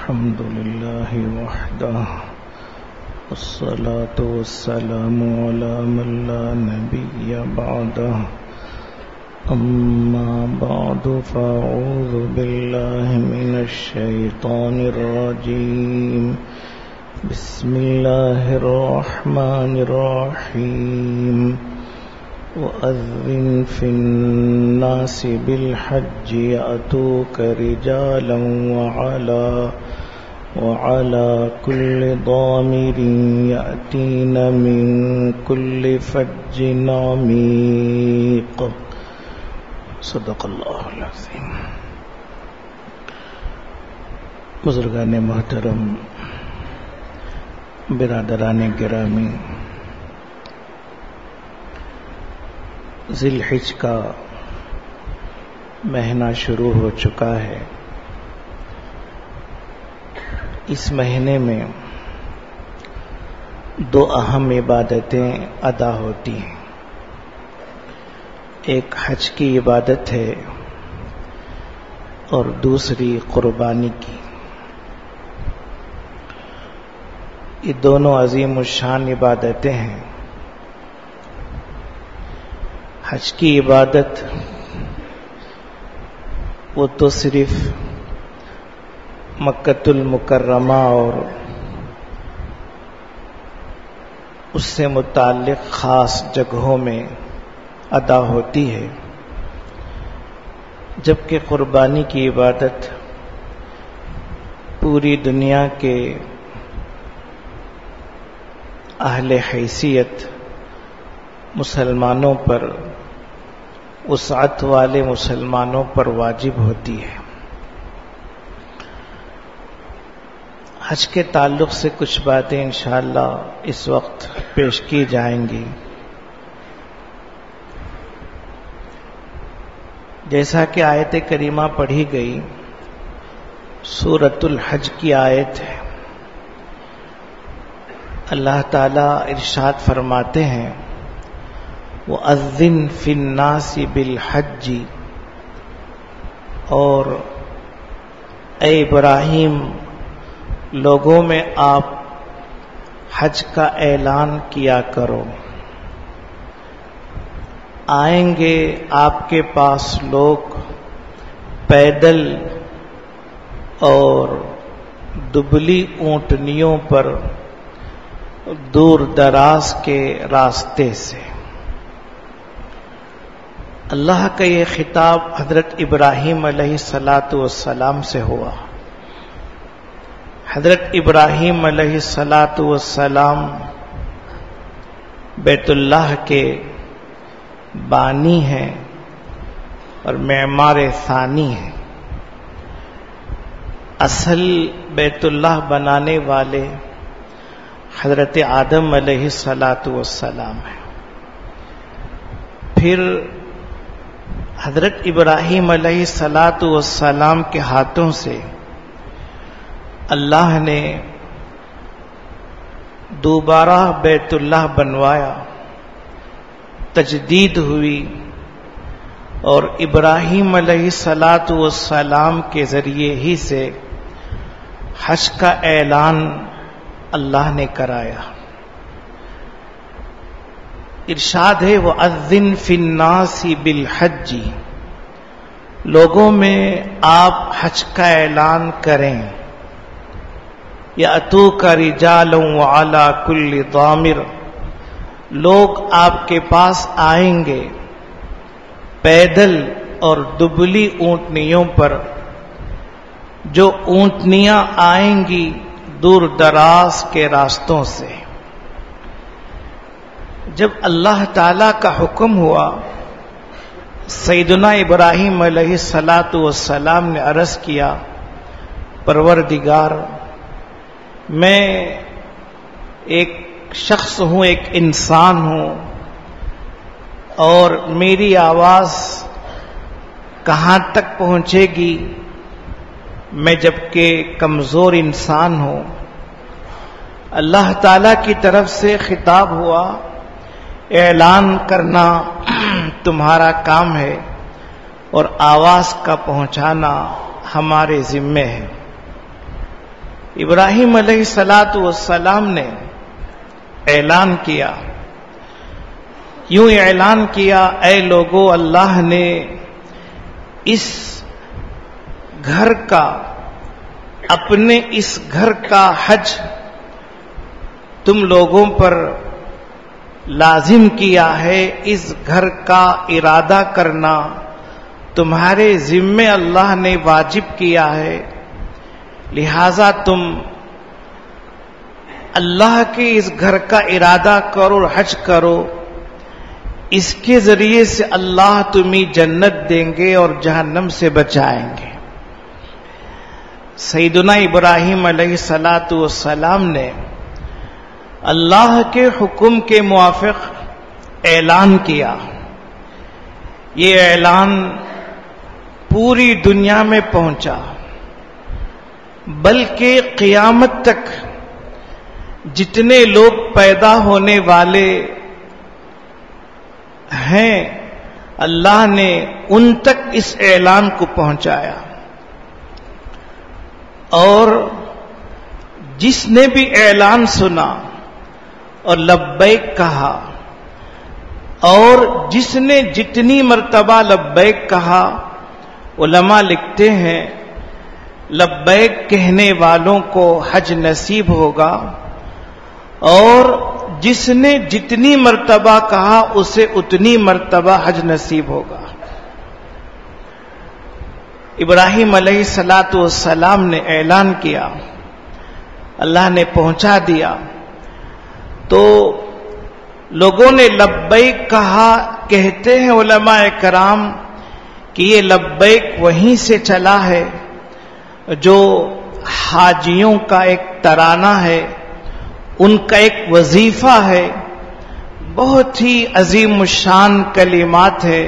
الحمد لله وحده والصلاة والسلام على من لا نبي بعده أما بعد فأعوذ بالله من الشيطان الرجيم بسم الله الرحمن الرحيم وأذن في الناس بالحج يأتوك رجالا وعلى كل ضامر يأتين من كل فج عميق صدق اللہ العظیم. بزرگان محترم، برادران گرامی، ذی الحج کا مہینہ شروع ہو چکا ہے. اس مہینے میں دو اہم عبادتیں ادا ہوتی ہیں. ایک حج کی عبادت ہے اور دوسری قربانی کی. یہ دونوں عظیم الشان عبادتیں ہیں. حج کی عبادت وہ تو صرف مکۃ المکرمہ اور اس سے متعلق خاص جگہوں میں ادا ہوتی ہے، جبکہ قربانی کی عبادت پوری دنیا کے اہل حیثیت مسلمانوں پر، وسعت والے مسلمانوں پر واجب ہوتی ہے. حج کے تعلق سے کچھ باتیں انشاءاللہ اس وقت پیش کی جائیں گی. جیسا کہ آیت کریمہ پڑھی گئی، سورۃ الحج کی آیت ہے. اللہ تعالیٰ ارشاد فرماتے ہیں وَأَذِّن فِي النَّاسِ بِالْحَجِّ، اور اے ابراہیم لوگوں میں آپ حج کا اعلان کیا کرو. آئیں گے آپ کے پاس لوگ پیدل اور دبلی اونٹنیوں پر دور دراز کے راستے سے. اللہ کا یہ خطاب حضرت ابراہیم علیہ السلام سے ہوا. حضرت ابراہیم علیہ السلام بیت اللہ کے بانی ہیں اور معمار ثانی ہیں. اصل بیت اللہ بنانے والے حضرت آدم علیہ السلام ہیں. پھر حضرت ابراہیم علیہ السلام کے ہاتھوں سے اللہ نے دوبارہ بیت اللہ بنوایا، تجدید ہوئی، اور ابراہیم علیہ السلام کے ذریعے ہی سے حج کا اعلان اللہ نے کرایا. ارشاد ہے وَأَذِّن فِي النَّاسِ بِالْحَجِّ، لوگوں میں آپ حج کا اعلان کریں. یَأْتُوکَ رِجَالٌ وَعَلَى كُلِّ ضَامِرٍ، لوگ آپ کے پاس آئیں گے پیدل اور دبلی اونٹنیوں پر. جو اونٹنیاں آئیں گی دور دراز کے راستوں سے. جب اللہ تعالی کا حکم ہوا، سیدنا ابراہیم علیہ السلام نے عرض کیا پروردگار، میں ایک شخص ہوں، ایک انسان ہوں، اور میری آواز کہاں تک پہنچے گی؟ میں جبکہ کمزور انسان ہوں. اللہ تعالی کی طرف سے خطاب ہوا اعلان کرنا تمہارا کام ہے اور آواز کا پہنچانا ہمارے ذمے ہے. ابراہیم علیہ السلام نے اعلان کیا، یوں اعلان کیا، اے لوگو، اللہ نے اس گھر کا، اپنے اس گھر کا حج تم لوگوں پر لازم کیا ہے، اس گھر کا ارادہ کرنا تمہارے ذمے اللہ نے واجب کیا ہے، لہذا تم اللہ کے اس گھر کا ارادہ کرو اور حج کرو، اس کے ذریعے سے اللہ تمہیں جنت دیں گے اور جہنم سے بچائیں گے۔ سیدنا ابراہیم علیہ السلام نے اللہ کے حکم کے موافق اعلان کیا۔ یہ اعلان پوری دنیا میں پہنچا، بلکہ قیامت تک جتنے لوگ پیدا ہونے والے ہیں اللہ نے ان تک اس اعلان کو پہنچایا، اور جس نے بھی اعلان سنا اور لبیک کہا، اور جس نے جتنی مرتبہ لبیک کہا، علماء لکھتے ہیں لبیک کہنے والوں کو حج نصیب ہوگا، اور جس نے جتنی مرتبہ کہا اسے اتنی مرتبہ حج نصیب ہوگا۔ ابراہیم علیہ السلام نے اعلان کیا، اللہ نے پہنچا دیا، تو لوگوں نے لبیک کہا۔ کہتے ہیں علماء کرام کہ یہ لبیک وہیں سے چلا ہے جو حاجیوں کا ایک ترانہ ہے، ان کا ایک وظیفہ ہے، بہت ہی عظیم الشان کلمات ہے۔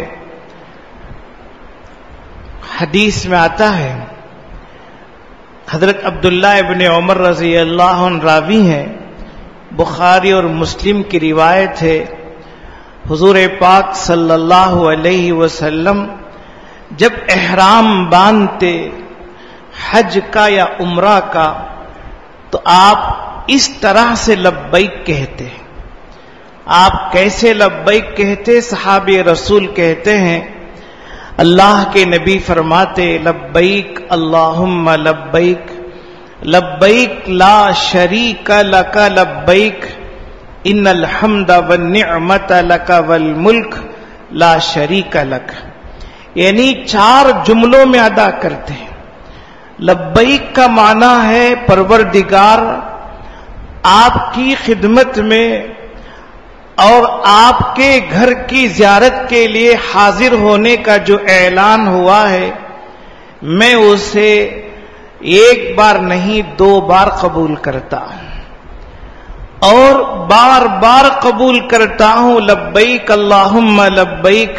حدیث میں آتا ہے، حضرت عبداللہ ابن عمر رضی اللہ عنہ راوی ہیں، بخاری اور مسلم کی روایت ہے، حضور پاک صلی اللہ علیہ وسلم جب احرام باندھتے حج کا یا عمرہ کا تو آپ اس طرح سے لبیک کہتے ہیں۔ آپ کیسے لبیک کہتے؟ صحابی رسول کہتے ہیں، اللہ کے نبی فرماتے، لبیک اللہم لبیک، لبیک لا شریک لک لبیک، ان الحمد والنعمت لک والملک لا شریک لک، یعنی 4 جملوں میں ادا کرتے ہیں۔ لبیک کا معنی ہے پروردگار آپ کی خدمت میں اور آپ کے گھر کی زیارت کے لیے حاضر ہونے کا جو اعلان ہوا ہے، میں اسے 1 بار نہیں 2 بار قبول کرتا ہوں، اور بار بار قبول کرتا ہوں۔ لبیک اللہم لبیک،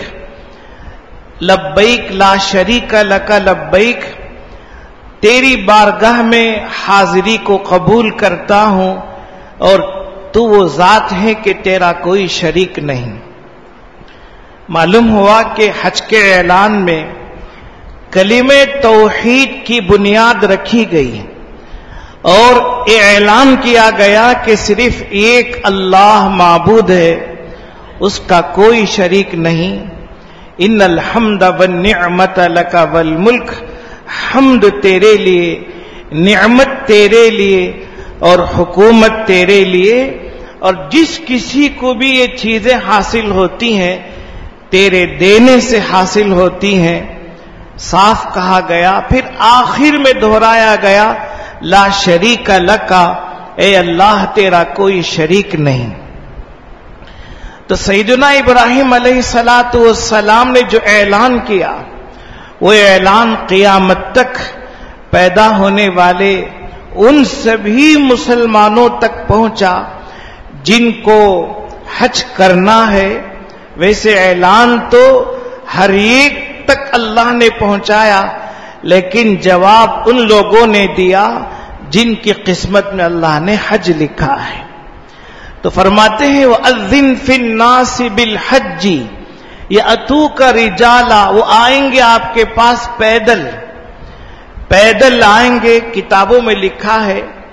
لبیک لا شریک لک لبیک، تیری بارگاہ میں حاضری کو قبول کرتا ہوں، اور تو وہ ذات ہے کہ تیرا کوئی شریک نہیں۔ معلوم ہوا کہ حج کے اعلان میں کلمہ توحید کی بنیاد رکھی گئی، اور اعلان کیا گیا کہ صرف ایک اللہ معبود ہے، اس کا کوئی شریک نہیں۔ ان الحمد والنعمت لک والملک، حمد تیرے لیے، نعمت تیرے لیے، اور حکومت تیرے لیے، اور جس کسی کو بھی یہ چیزیں حاصل ہوتی ہیں تیرے دینے سے حاصل ہوتی ہیں۔ صاف کہا گیا، پھر آخر میں دہرایا گیا، لا شریک لک، اے اللہ تیرا کوئی شریک نہیں۔ تو سیدنا ابراہیم علیہ السلام نے جو اعلان کیا، وہ اعلان قیامت تک پیدا ہونے والے ان سبھی مسلمانوں تک پہنچا جن کو حج کرنا ہے۔ ویسے اعلان تو ہر ایک تک اللہ نے پہنچایا، لیکن جواب ان لوگوں نے دیا جن کی قسمت میں اللہ نے حج لکھا ہے۔ تو فرماتے ہیں وَأَذِّن فِي النَّاسِ بِالْحَجِّ يَأْتُوكَ رِجَالًا، وہ آئیں گے آپ کے پاس پیدل، پیدل آئیں گے۔ کتابوں میں لکھا ہے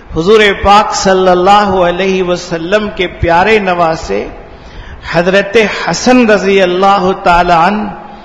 حضور پاک صلی اللہ علیہ وسلم کے پیارے نواسے حضرت حسن رضی اللہ تعالی عنہ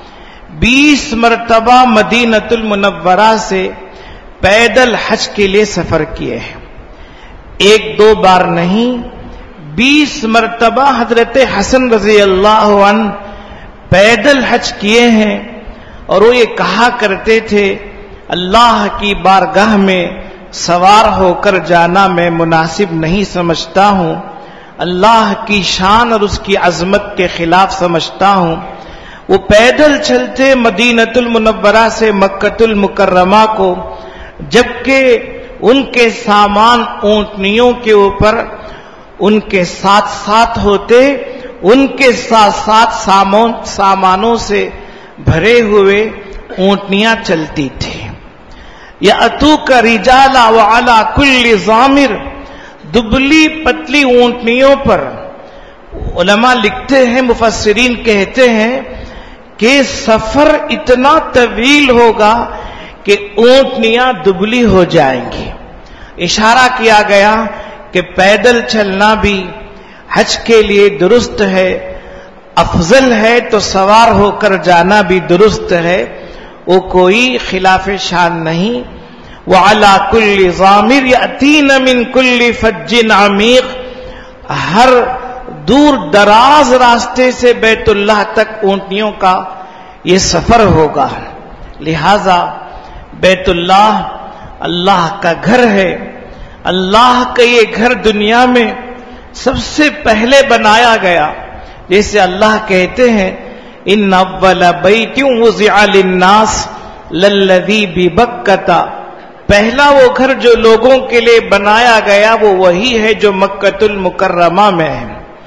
20 مرتبہ مدینہ المنورہ سے پیدل حج کے لیے سفر کیے ہیں. ایک دو بار نہیں، 20 مرتبہ حضرت حسن رضی اللہ عنہ پیدل حج کیے ہیں. اور وہ یہ کہا کرتے تھے، اللہ کی بارگاہ میں سوار ہو کر جانا میں مناسب نہیں سمجھتا ہوں، اللہ کی شان اور اس کی عظمت کے خلاف سمجھتا ہوں. وہ پیدل چلتے مدینہ المنورہ سے مکہ المکرمہ کو، جبکہ ان کے سامان اونٹنیوں کے اوپر ان کے ساتھ ساتھ ہوتے، ان کے ساتھ ساتھ سامانوں سے بھرے ہوئے اونٹنیاں چلتی تھی. یأتوک رجالا وعلی کل ضامر، دبلی پتلی اونٹنیوں پر. علماء لکھتے ہیں، مفسرین کہتے ہیں کہ سفر اتنا طویل ہوگا کہ اونٹنیاں دبلی ہو جائیں گی. اشارہ کیا گیا کہ پیدل چلنا بھی حج کے لیے درست ہے، افضل ہے، تو سوار ہو کر جانا بھی درست ہے، وہ کوئی خلاف شان نہیں. وعلی کل ضامر یأتین من کل فج عمیق، ہر دور دراز راستے سے بیت اللہ تک اونٹنیوں کا یہ سفر ہوگا. لہذا بیت اللہ اللہ کا گھر ہے. اللہ کا یہ گھر دنیا میں سب سے پہلے بنایا گیا. جیسے اللہ کہتے ہیں، ان اول بیت وضع للناس للذی ببکۃ، پہلا وہ گھر جو لوگوں کے لیے بنایا گیا وہ وہی ہے جو مکہ المکرمہ میں ہے.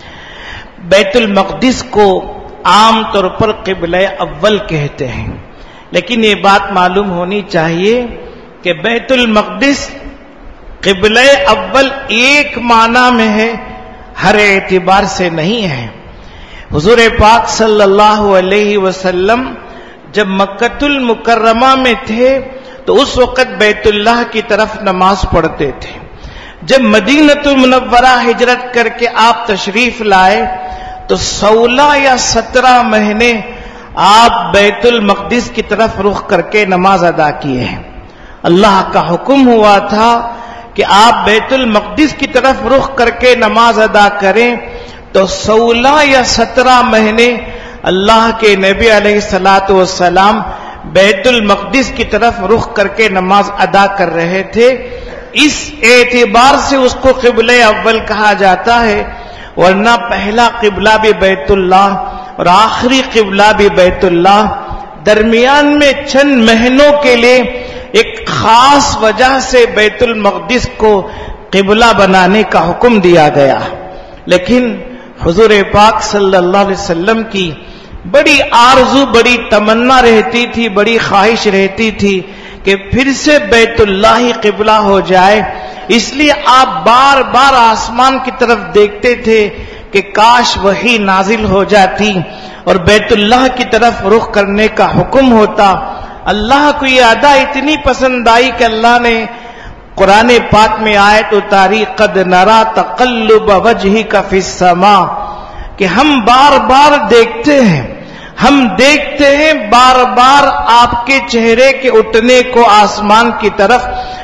بیت المقدس کو عام طور پر قبلہ اول کہتے ہیں، لیکن یہ بات معلوم ہونی چاہیے کہ بیت المقدس قبلہ اول ایک معنی میں ہے، ہر اعتبار سے نہیں ہے. حضور پاک صلی اللہ علیہ وسلم جب مکہ المکرمہ میں تھے تو اس وقت بیت اللہ کی طرف نماز پڑھتے تھے. جب مدینہ المنورہ ہجرت کر کے آپ تشریف لائے تو 16 یا 17 مہینے آپ بیت المقدس کی طرف رخ کر کے نماز ادا کیے ہیں. اللہ کا حکم ہوا تھا کہ آپ بیت المقدس کی طرف رخ کر کے نماز ادا کریں، تو 16 یا 17 مہینے اللہ کے نبی علیہ الصلوۃ والسلام بیت المقدس کی طرف رخ کر کے نماز ادا کر رہے تھے. اس اعتبار سے اس کو قبلہ اول کہا جاتا ہے، ورنہ پہلا قبلہ بھی بیت اللہ اور آخری قبلہ بھی بیت اللہ. درمیان میں چند مہینوں کے لیے ایک خاص وجہ سے بیت المقدس کو قبلہ بنانے کا حکم دیا گیا. لیکن حضور پاک صلی اللہ علیہ وسلم کی بڑی آرزو، بڑی تمنا رہتی تھی، بڑی خواہش رہتی تھی کہ پھر سے بیت اللہ ہی قبلہ ہو جائے. اس لیے آپ بار بار آسمان کی طرف دیکھتے تھے کہ کاش وحی نازل ہو جاتی اور بیت اللہ کی طرف رخ کرنے کا حکم ہوتا. اللہ کو یہ ادا اتنی پسند آئی کہ اللہ نے قرآن پاک میں آیت اتاری، قد نرا تقلب وجہک فی السماء، کہ ہم بار بار دیکھتے ہیں، ہم دیکھتے ہیں بار بار آپ کے چہرے کے اٹھنے کو آسمان کی طرف.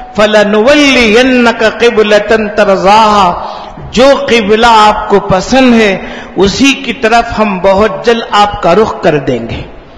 فَلَنُوَلِّيَنَّكَ قِبْلَةً تَرْضَاهَا، جو قبلہ آپ کو پسند ہے اسی کی طرف ہم بہت جلد آپ کا رخ کر دیں گے.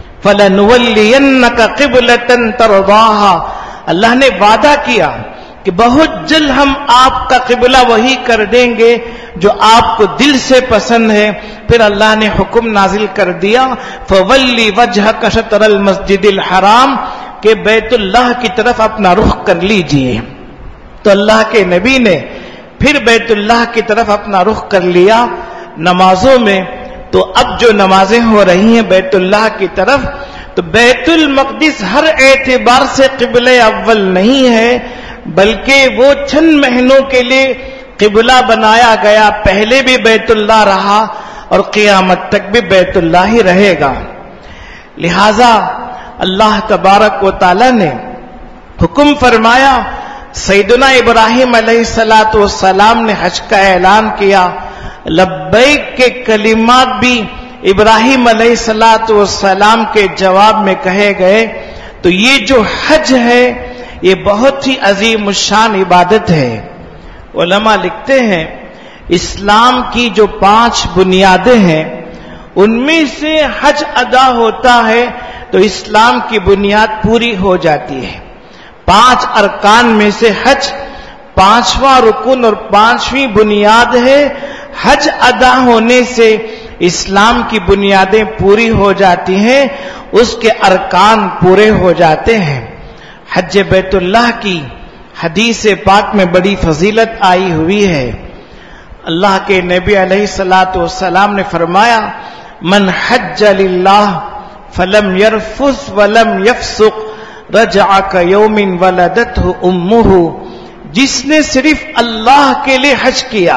فَلَنُوَلِّيَنَّكَ قِبْلَةً تَرْضَاهَا، اللہ نے وعدہ کیا کہ بہت جلد ہم آپ کا قبلہ وہی کر دیں گے جو آپ کو دل سے پسند ہے. پھر اللہ نے حکم نازل کر دیا، فَوَلِّ وَجْهَكَ شَطْرَ الْمَسْجِدِ الْحَرَامِ، کہ بیت اللہ کی طرف اپنا رخ کر لیجئے. تو اللہ کے نبی نے پھر بیت اللہ کی طرف اپنا رخ کر لیا نمازوں میں. تو اب جو نمازیں ہو رہی ہیں بیت اللہ کی طرف، تو بیت المقدس ہر اعتبار سے قبلہ اول نہیں ہے، بلکہ وہ چند مہینوں کے لیے قبلہ بنایا گیا. پہلے بھی بیت اللہ رہا اور قیامت تک بھی بیت اللہ ہی رہے گا. لہذا اللہ تبارک و تعالی نے حکم فرمایا، سیدنا ابراہیم علیہ السلام نے حج کا اعلان کیا، لبیک کے کلمات بھی ابراہیم علیہ السلام کے جواب میں کہے گئے. تو یہ جو حج ہے یہ بہت ہی عظیم الشان عبادت ہے. علماء لکھتے ہیں اسلام کی جو 5 بنیادیں ہیں ان میں سے حج ادا ہوتا ہے تو اسلام کی بنیاد پوری ہو جاتی ہے. 5 ارکان میں سے حج 5واں رکن اور 5ویں بنیاد ہے. حج ادا ہونے سے اسلام کی بنیادیں پوری ہو جاتی ہیں، اس کے ارکان پورے ہو جاتے ہیں. حج بیت اللہ کی حدیث پاک میں بڑی فضیلت آئی ہوئی ہے. اللہ کے نبی علیہ السلام نے فرمایا من حج للہ فلم یرفث ولم یفسق رجع کیوم ولدتہ امہ. جس نے صرف اللہ کے لیے حج کیا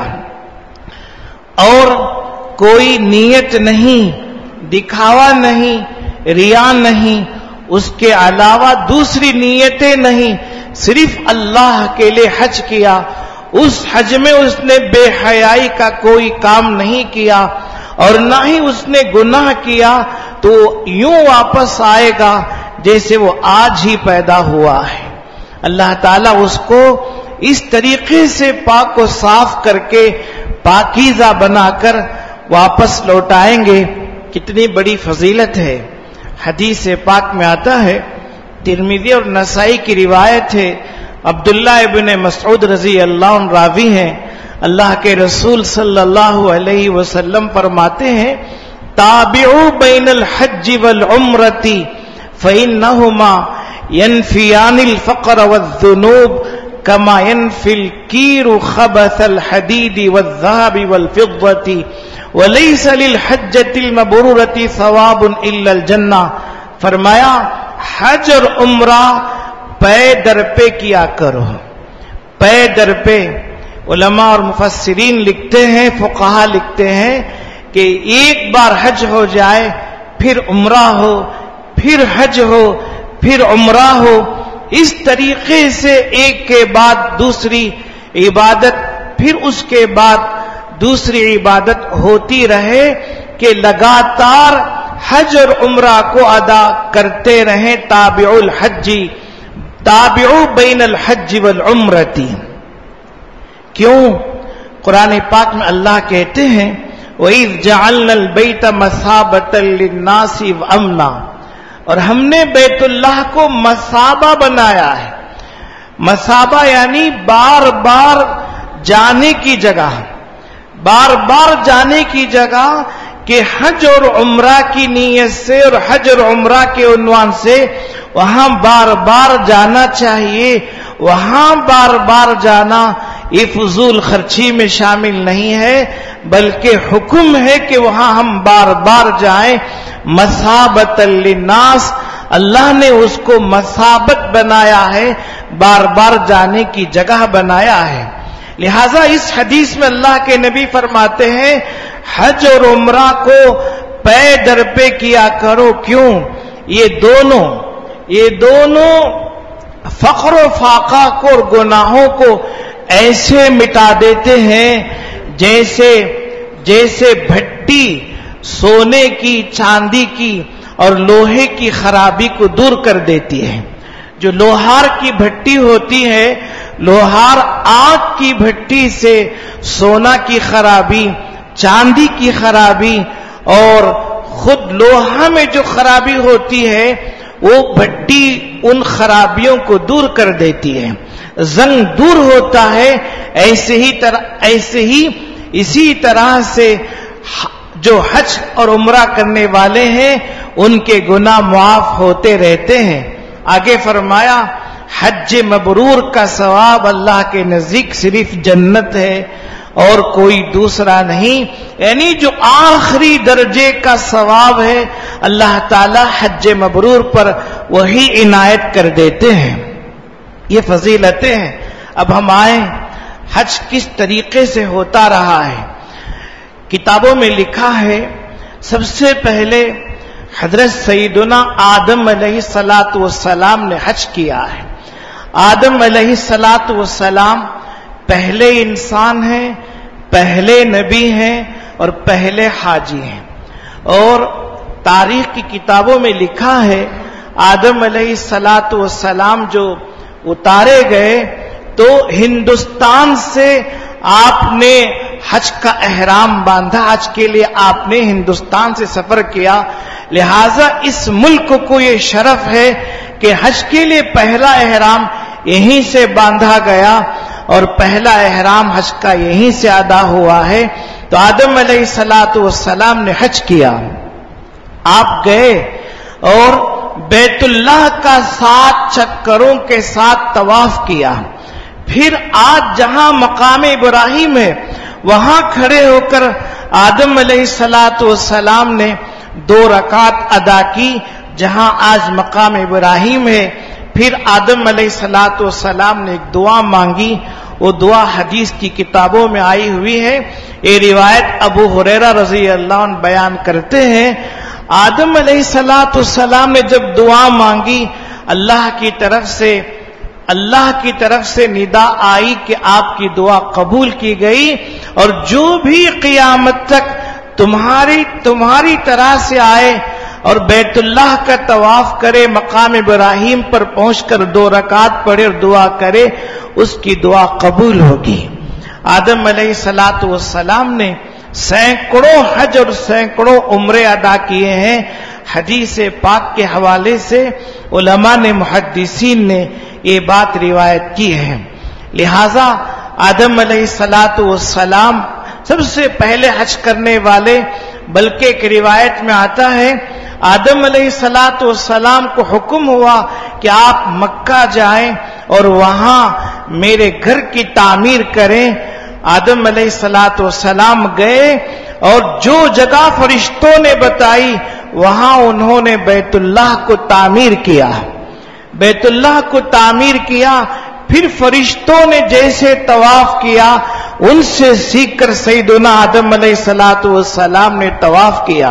اور کوئی نیت نہیں، دکھاوا نہیں، ریا نہیں، اس کے علاوہ دوسری نیتیں نہیں، صرف اللہ کے لیے حج کیا، اس حج میں اس نے بے حیائی کا کوئی کام نہیں کیا اور نہ ہی اس نے گناہ کیا، تو یوں واپس آئے گا جیسے وہ آج ہی پیدا ہوا ہے. اللہ تعالیٰ اس کو اس طریقے سے پاک و صاف کر کے پاکیزہ بنا کر واپس لوٹائیں گے. کتنی بڑی فضیلت ہے. حدیث پاک میں آتا ہے، ترمذی اور نسائی کی روایت ہے، عبداللہ ابن مسعود رضی اللہ عنہ راوی ہیں، اللہ کے رسول صلی اللہ علیہ وسلم فرماتے ہیں تابعوا بین الحج والعمرۃ فإنہما ينفیان الفقر والذنوب كما ينفي الكير خبث الحديد والذهب والفضة وَلَيْسَ لِلْحَجَّةِ الْمَبْرُورَةِ ثَوَابٌ إِلَّا الْجَنَّةِ. فرمایا حج اور عمرہ پے در پہ کیا کرو، پے در پہ. علماء اور مفسرین لکھتے ہیں، فقہا لکھتے ہیں کہ ایک بار حج ہو جائے پھر عمرہ ہو، پھر حج ہو، پھر عمرہ ہو، اس طریقے سے ایک کے بعد دوسری عبادت، پھر اس کے بعد دوسری عبادت ہوتی رہے کہ لگاتار حج اور عمرہ کو ادا کرتے رہیں. تابع الحج، تابع بین الحج والعمرۃ. کیوں؟ قرآن پاک میں اللہ کہتے ہیں وَإِذْ جَعَلْنَا الْبَيْتَ مَثَابَةً لِلنَّاسِ وَأَمْنًا، اور ہم نے بیت اللہ کو مثابہ بنایا ہے. مثابہ یعنی بار بار جانے کی جگہ، بار بار جانے کی جگہ کہ حج اور عمرہ کی نیت سے اور حج اور عمرہ کے عنوان سے وہاں بار بار جانا چاہیے. وہاں بار بار جانا یہ فضول خرچی میں شامل نہیں ہے، بلکہ حکم ہے کہ وہاں ہم بار بار جائیں. مثابۃ للناس، اللہ نے اس کو مثابت بنایا ہے، بار بار جانے کی جگہ بنایا ہے. لہذا اس حدیث میں اللہ کے نبی فرماتے ہیں حج اور عمرہ کو پے در پہ کیا کرو. کیوں؟ یہ دونوں فقر و فاقہ کو اور گناہوں کو ایسے مٹا دیتے ہیں جیسے بھٹی سونے کی، چاندی کی اور لوہے کی خرابی کو دور کر دیتی ہے. جو لوہار کی بھٹی ہوتی ہے، لوہار آگ کی بھٹی سے سونا کی خرابی، چاندی کی خرابی اور خود لوہا میں جو خرابی ہوتی ہے وہ بھٹی ان خرابیوں کو دور کر دیتی ہے، زنگ دور ہوتا ہے. اسی طرح سے جو حج اور عمرہ کرنے والے ہیں ان کے گناہ معاف ہوتے رہتے ہیں. آگے فرمایا حج مبرور کا ثواب اللہ کے نزدیک صرف جنت ہے اور کوئی دوسرا نہیں. یعنی جو آخری درجے کا ثواب ہے اللہ تعالی حج مبرور پر وہی عنایت کر دیتے ہیں. یہ فضیلتیں ہیں. اب ہم آئیں حج کس طریقے سے ہوتا رہا ہے. کتابوں میں لکھا ہے سب سے پہلے حضرت سیدنا آدم علیہ السلام نے حج کیا ہے. آدم علیہ الصلوۃ والسلام پہلے انسان ہیں، پہلے نبی ہیں اور پہلے حاجی ہیں. اور تاریخ کی کتابوں میں لکھا ہے آدم علیہ الصلوۃ والسلام جو اتارے گئے تو ہندوستان سے آپ نے حج کا احرام باندھا. حج کے لیے آپ نے ہندوستان سے سفر کیا، لہذا اس ملک کو یہ شرف ہے کہ حج کے لیے پہلا احرام یہیں سے باندھا گیا اور پہلا احرام حج کا یہیں سے ادا ہوا ہے. تو آدم علیہ الصلوۃ والسلام نے حج کیا، آپ گئے اور بیت اللہ کا 7 چکروں کے ساتھ طواف کیا. پھر آج جہاں مقام ابراہیم ہے وہاں کھڑے ہو کر آدم علیہ الصلوۃ والسلام نے 2 رکعت ادا کی جہاں آج مقام ابراہیم ہے. پھر آدم علیہ الصلوۃ والسلام نے ایک دعا مانگی، وہ دعا حدیث کی کتابوں میں آئی ہوئی ہے. یہ روایت ابو ہریرہ رضی اللہ عنہ بیان کرتے ہیں آدم علیہ الصلوۃ والسلام نے جب دعا مانگی اللہ کی طرف سے ندا آئی کہ آپ کی دعا قبول کی گئی اور جو بھی قیامت تک تمہاری طرح سے آئے اور بیت اللہ کا طواف کرے، مقام ابراہیم پر پہنچ کر 2 رکعت پڑھے اور دعا کرے، اس کی دعا قبول ہوگی. آدم علیہ الصلوۃ والسلام نے سینکڑوں حج اور سینکڑوں عمرے ادا کیے ہیں. حدیث پاک کے حوالے سے علماء نے، محدثین نے یہ بات روایت کی ہے. لہذا آدم علیہ الصلوۃ والسلام سب سے پہلے حج کرنے والے، بلکہ ایک روایت میں آتا ہے آدم علیہ الصلوۃ والسلام کو حکم ہوا کہ آپ مکہ جائیں اور وہاں میرے گھر کی تعمیر کریں. آدم علیہ الصلوۃ والسلام گئے اور جو جگہ فرشتوں نے بتائی وہاں انہوں نے بیت اللہ کو تعمیر کیا. بیت اللہ کو تعمیر کیا، پھر فرشتوں نے جیسے طواف کیا ان سے سیکھ کر سیدنا آدم علیہ الصلوۃ والسلام نے طواف کیا.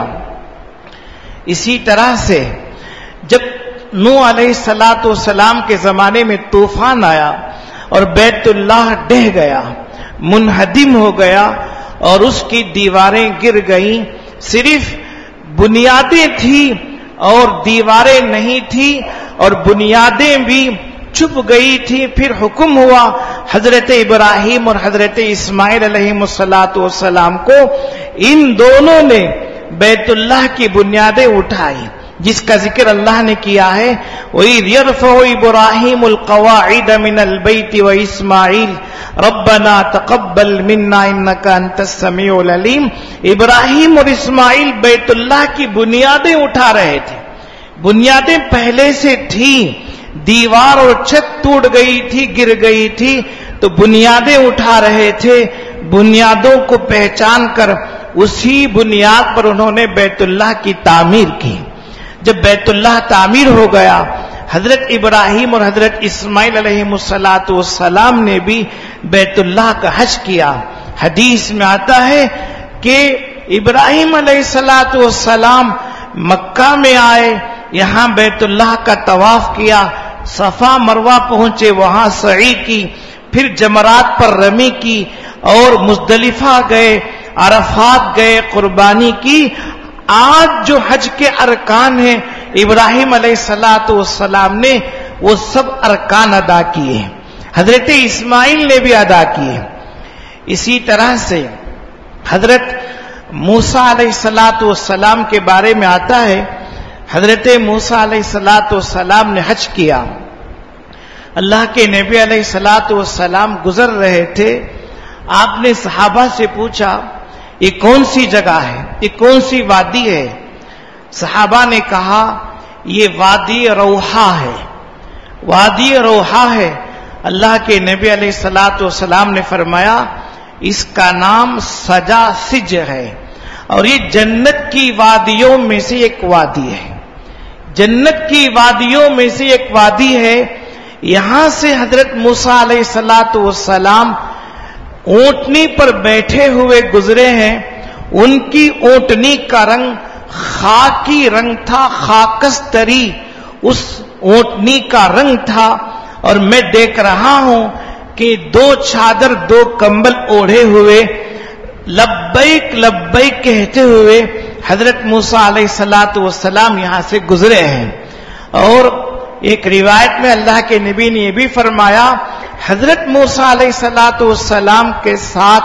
اسی طرح سے جب نوح علیہ الصلوۃ والسلام کے زمانے میں طوفان آیا اور بیت اللہ ڈہ گیا، منہدم ہو گیا اور اس کی دیواریں گر گئیں، صرف بنیادیں تھیں اور دیواریں نہیں تھیں اور بنیادیں بھی چھپ گئی تھی. پھر حکم ہوا حضرت ابراہیم اور حضرت اسماعیل علیہ السلام کو، ان دونوں نے بیت اللہ کی بنیادیں اٹھائی جس کا ذکر اللہ نے کیا ہے وَإِذْ يَرْفَعُ إِبْرَاهِيمُ الْقَوَاعِدَ مِنَ الْبَيْتِ وَإِسْمَاعِيلُ رَبَّنَا تَقَبَّلْ مِنَّا إِنَّكَ أَنْتَ السَّمِيعُ الْعَلِيمُ. ابراہیم اور اسماعیل بیت اللہ کی بنیادیں اٹھا رہے تھے. بنیادیں پہلے سے تھیں، دیوار اور چھت ٹوٹ گئی تھی، گر گئی تھی، تو بنیادیں اٹھا رہے تھے. بنیادوں کو پہچان کر اسی بنیاد پر انہوں نے بیت اللہ کی تعمیر کی. جب بیت اللہ تعمیر ہو گیا، حضرت ابراہیم اور حضرت اسماعیل علیہ السلام نے بھی بیت اللہ کا حج کیا. حدیث میں آتا ہے کہ ابراہیم علیہ السلام مکہ میں آئے، یہاں بیت اللہ کا طواف کیا، صفا مروہ پہنچے، وہاں سعی کی، پھر جمرات پر رمی کی اور مزدلفہ گئے، عرفات گئے، قربانی کی. آج جو حج کے ارکان ہیں ابراہیم علیہ السلام نے وہ سب ارکان ادا کیے، حضرت اسماعیل نے بھی ادا کیے. اسی طرح سے حضرت موسیٰ علیہ السلام کے بارے میں آتا ہے حضرت موسیٰ علیہ السلام نے حج کیا. اللہ کے نبی علیہ السلام گزر رہے تھے، آپ نے صحابہ سے پوچھا یہ کون سی جگہ ہے، یہ کون سی وادی ہے؟ صحابہ نے کہا یہ وادی روحا ہے، وادی روحا ہے. اللہ کے نبی علیہ السلام نے فرمایا اس کا نام سجا سج ہے اور یہ جنت کی وادیوں میں سے ایک وادی ہے، جنت کی وادیوں میں سے ایک وادی ہے. یہاں سے حضرت موسیٰ علیہ السلام اونٹنی پر بیٹھے ہوئے گزرے ہیں. ان کی اونٹنی کا رنگ خاکی رنگ تھا، خاکستری اس اونٹنی کا رنگ تھا اور میں دیکھ رہا ہوں کہ 2 چادر 2 کمبل اوڑھے ہوئے لبیک لبیک کہتے ہوئے حضرت موسیٰ علیہ السلام یہاں سے گزرے ہیں. اور ایک روایت میں اللہ کے نبی نے یہ بھی فرمایا حضرت موسیٰ علیہ السلام کے ساتھ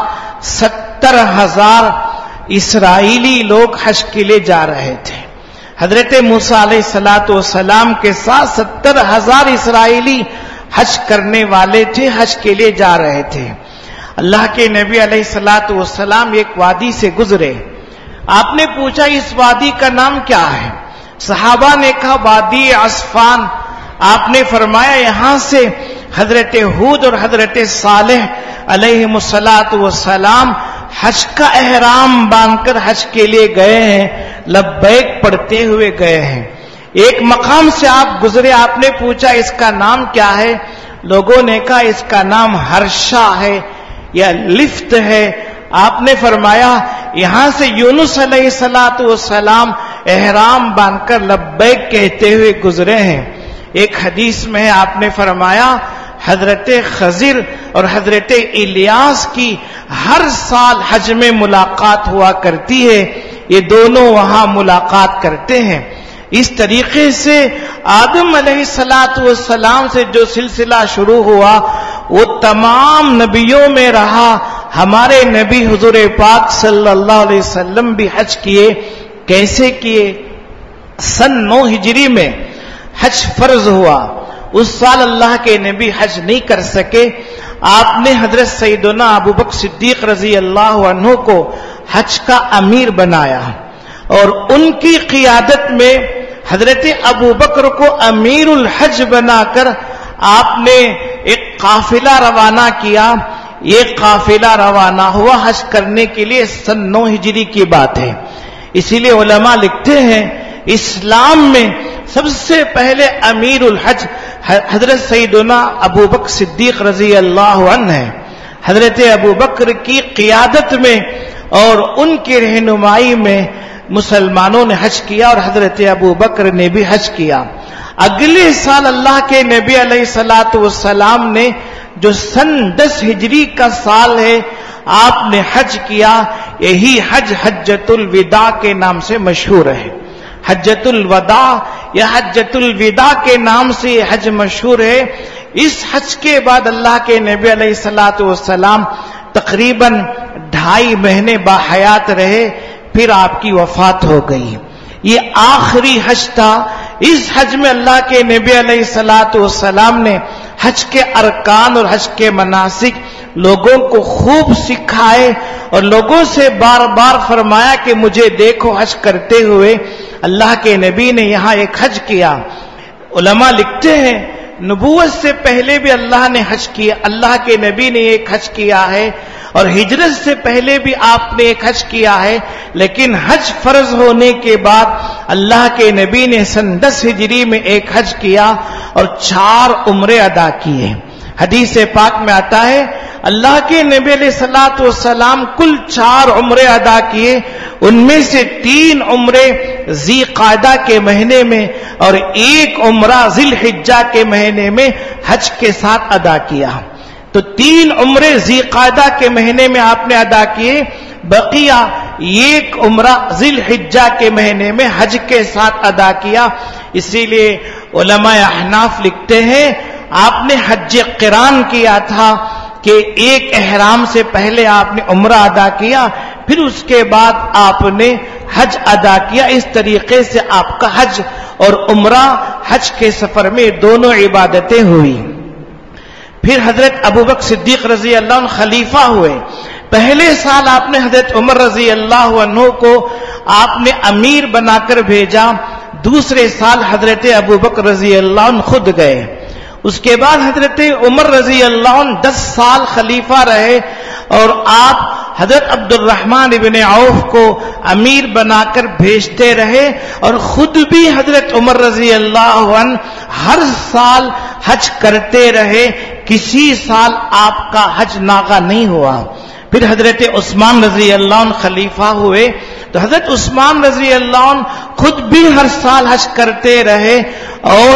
70,000 اسرائیلی لوگ حج کے لیے جا رہے تھے. حضرت موسیٰ علیہ السلام کے ساتھ 70,000 اسرائیلی حج کرنے والے تھے, حج کے لیے جا رہے تھے. اللہ کے نبی علیہ السلام ایک وادی سے گزرے. آپ نے پوچھا اس وادی کا نام کیا ہے؟ صحابہ نے کہا وادی عصفان. آپ نے فرمایا یہاں سے حضرت ہود اور حضرت صالح علیہم السلام حج کا احرام باندھ کر حج کے لیے گئے ہیں, لبیک پڑھتے ہوئے گئے ہیں. ایک مقام سے آپ گزرے, آپ نے پوچھا اس کا نام کیا ہے؟ لوگوں نے کہا اس کا نام ہرشا ہے یا لفت ہے. آپ نے فرمایا یہاں سے یونس علیہ السلام احرام باندھ کر لبیک کہتے ہوئے گزرے ہیں. ایک حدیث میں آپ نے فرمایا حضرت خضر اور حضرت الیاس کی ہر سال حج میں ملاقات ہوا کرتی ہے, یہ دونوں وہاں ملاقات کرتے ہیں. اس طریقے سے آدم علیہ السلام سے جو سلسلہ شروع ہوا وہ تمام نبیوں میں رہا. ہمارے نبی حضور پاک صلی اللہ علیہ وسلم بھی حج کیے. کیسے کیے؟ سن 9 ہجری میں حج فرض ہوا. اس سال اللہ کے نبی حج نہیں کر سکے. آپ نے حضرت سیدنا ابوبکر صدیق رضی اللہ عنہ کو حج کا امیر بنایا اور ان کی قیادت میں حضرت ابوبکر کو امیر الحج بنا کر آپ نے ایک قافلہ روانہ کیا. یہ قافلہ روانہ ہوا حج کرنے کے لیے سن 9 ہجری کی بات ہے. اسی لیے علماء لکھتے ہیں اسلام میں سب سے پہلے امیر الحج حضرت سیدنا ابوبکر صدیق رضی اللہ عنہ ہے. حضرت ابوبکر کی قیادت میں اور ان کی رہنمائی میں مسلمانوں نے حج کیا اور حضرت ابوبکر نے بھی حج کیا. اگلے سال اللہ کے نبی علیہ السلام نے جو سن 10 ہجری کا سال ہے آپ نے حج کیا. یہی حج حجۃ الوداع کے نام سے مشہور ہے. حجۃ الوداع یا حجۃ الوداع کے نام سے یہ حج مشہور ہے. اس حج کے بعد اللہ کے نبی علیہ السلام تقریباً 2.5 مہینے باحیات رہے, پھر آپ کی وفات ہو گئی. یہ آخری حج تھا. اس حج میں اللہ کے نبی علیہ السلام نے حج کے ارکان اور حج کے مناسک لوگوں کو خوب سکھائے اور لوگوں سے بار بار فرمایا کہ مجھے دیکھو حج کرتے ہوئے. اللہ کے نبی نے یہاں ایک حج کیا. علماء لکھتے ہیں نبوت سے پہلے بھی اللہ نے حج کیا, اللہ کے نبی نے ایک حج کیا ہے اور ہجرت سے پہلے بھی آپ نے ایک حج کیا ہے. لیکن حج فرض ہونے کے بعد اللہ کے نبی نے سن 10 ہجری میں ایک حج کیا اور 4 عمرے ادا کیے. حدیث پاک میں آتا ہے اللہ کے نبی علیہ السلام کل 4 عمرے ادا کیے. ان میں سے 3 عمرے ذی قعدہ کے مہینے میں اور 1 عمرہ ذی الحجہ کے مہینے میں حج کے ساتھ ادا کیا. تو 3 عمرے ذی قعدہ کے مہینے میں آپ نے ادا کیے, بقیہ 1 عمرہ ذی الحجہ کے مہینے میں حج کے ساتھ ادا کیا. اسی لیے علماء احناف لکھتے ہیں آپ نے حج قران کیا تھا کہ ایک احرام سے پہلے آپ نے عمرہ ادا کیا, پھر اس کے بعد آپ نے حج ادا کیا. اس طریقے سے آپ کا حج اور عمرہ حج کے سفر میں دونوں عبادتیں ہوئی. پھر حضرت ابوبکر صدیق رضی اللہ عنہ خلیفہ ہوئے. پہلے سال آپ نے حضرت عمر رضی اللہ عنہ کو آپ نے امیر بنا کر بھیجا. دوسرے سال حضرت ابوبکر رضی اللہ عنہ خود گئے. اس کے بعد حضرت عمر رضی اللہ عنہ 10 سال خلیفہ رہے اور آپ حضرت عبد الرحمن ابن عوف کو امیر بنا کر بھیجتے رہے اور خود بھی حضرت عمر رضی اللہ عنہ ہر سال حج کرتے رہے. کسی سال آپ کا حج ناغہ نہیں ہوا. پھر حضرت عثمان رضی اللہ عنہ خلیفہ ہوئے تو حضرت عثمان رضی اللہ عنہ خود بھی ہر سال حج کرتے رہے اور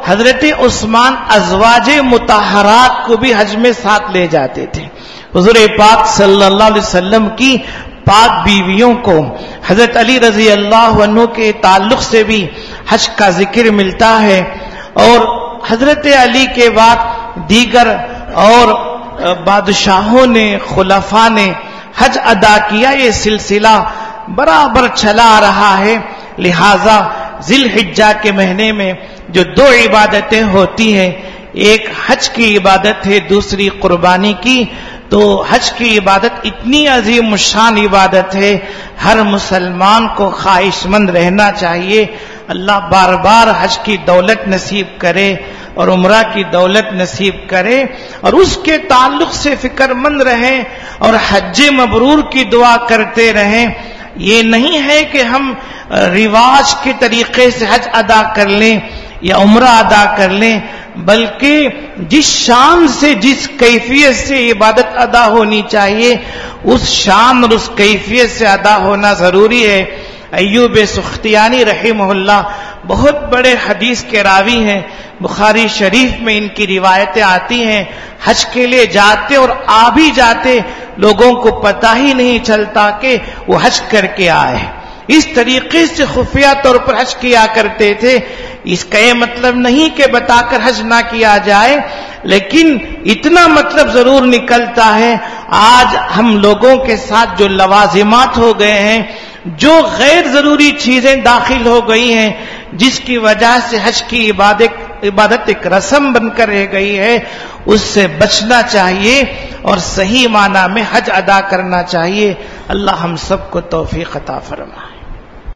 حضرت عثمان ازواج مطہرات کو بھی حج میں ساتھ لے جاتے تھے. حضور پاک صلی اللہ علیہ وسلم کی پاک بیویوں کو حضرت علی رضی اللہ عنہ کے تعلق سے بھی حج کا ذکر ملتا ہے، اور حضرت علی کے بعد دیگر اور بادشاہوں نے، خلفاء نے حج ادا کیا. یہ سلسلہ برابر چلا آ رہا ہے. لہذا ذی الحجہ کے مہینے میں جو دو عبادتیں ہوتی ہیں، ایک حج کی عبادت ہے، دوسری قربانی کی. تو حج کی عبادت اتنی عظیم الشان عبادت ہے، ہر مسلمان کو خواہش مند رہنا چاہیے اللہ بار بار حج کی دولت نصیب کرے اور عمرہ کی دولت نصیب کرے، اور اس کے تعلق سے فکر مند رہیں اور حج مبرور کی دعا کرتے رہیں. یہ نہیں ہے کہ ہم رواج کے طریقے سے حج ادا کر لیں یا عمرہ ادا کر لیں، بلکہ جس شان سے، جس کیفیت سے عبادت ادا ہونی چاہیے اس شان اور اس کیفیت سے ادا ہونا ضروری ہے. ایوب سختیانی رحمہ اللہ بہت بڑے حدیث کے راوی ہیں، بخاری شریف میں ان کی روایتیں آتی ہیں. حج کے لیے جاتے اور آ بھی جاتے، لوگوں کو پتہ ہی نہیں چلتا کہ وہ حج کر کے آئے. اس طریقے سے خفیہ طور پر حج کیا کرتے تھے. اس کا یہ مطلب نہیں کہ بتا کر حج نہ کیا جائے، لیکن اتنا مطلب ضرور نکلتا ہے. آج ہم لوگوں کے ساتھ جو لوازمات ہو گئے ہیں، جو غیر ضروری چیزیں داخل ہو گئی ہیں، جس کی وجہ سے حج کی عبادت ایک رسم بن کر رہ گئی ہے، اس سے بچنا چاہیے اور صحیح معنی میں حج ادا کرنا چاہیے. اللہ ہم سب کو توفیق عطا فرمائے.